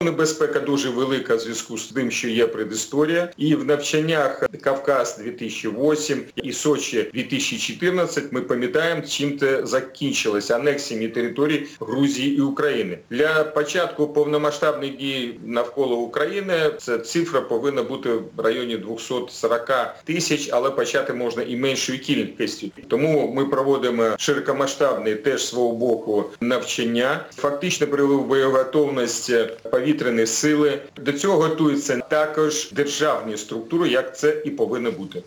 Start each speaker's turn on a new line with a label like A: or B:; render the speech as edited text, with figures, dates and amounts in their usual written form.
A: Небезпека дуже велика в зв'язку з тим, що є предісторія. І в навчаннях Кавказ 2008 і Сочі 2014 ми пам'ятаємо, чим це закінчилося анексіями територій Грузії і України. Для початку повномасштабних дій навколо України ця цифра повинна бути в районі 240 тисяч, але почати можна і меншою кількістю. Тому ми проводимо широкомасштабне теж свого боку навчання. Фактично привели в бойову готовність повітряні сили. До цього готуються також державні структури, як це і повинно бути.